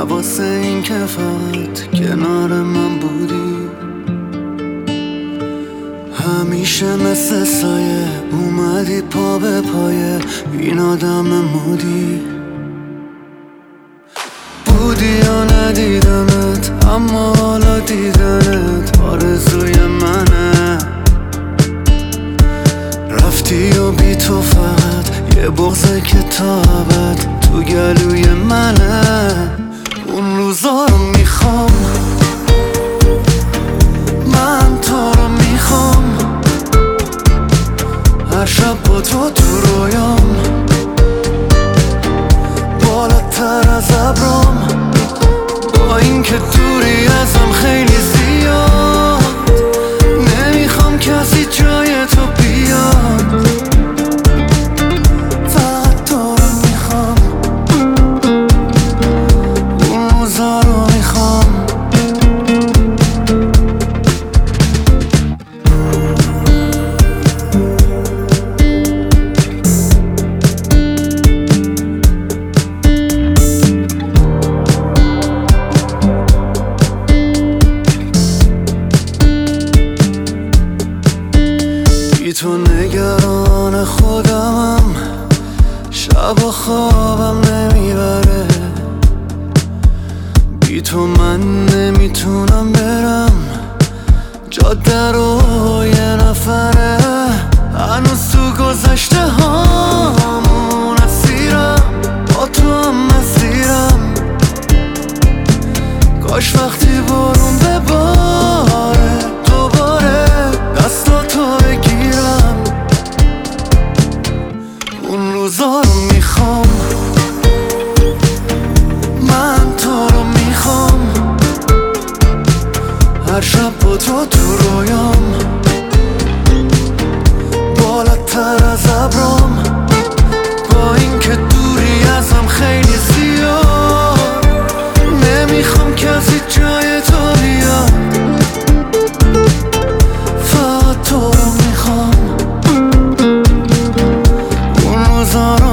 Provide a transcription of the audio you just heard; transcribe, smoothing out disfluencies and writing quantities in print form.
واسه این که فقط کنار من بودی. همیشه مثل سایه اومدی پا به پایه این آدم مودی. بودی یا ندیدمت اما حالا دیدنت آرزوی منه. رفتی و بی تو فقط یه بغضه که تا ابد تو گلوی منه. اون روزا رو میخوام، من تو رو میخوام، هر شب با تو تو رویام، بالاتر از ابرام، با این که دوری ازم خیلی زیاد. نمیخوام کسی جای تو بیاد، فقط تو رو میخوام، اون روزا رو میخوام. بی تو نگران خودمم، شب و خوابم نمیبره. بی تو من نمیتونم برم جاده رو یه نفره. هنوز تو گذشته هامون اسیرم، با تو هم مسیرم. کاش وقتی برون بباره دوباره دستاتو بگیرم. اون روزا رو میخوام، من تو رو میخوام، هر شب با تو تو رویام، بالاتر از ابرام، با این که دوری ازم خیلی زیاد. نمیخوام کسی جای تو بیاد، فقط تو رو میخوام، اون روزا رو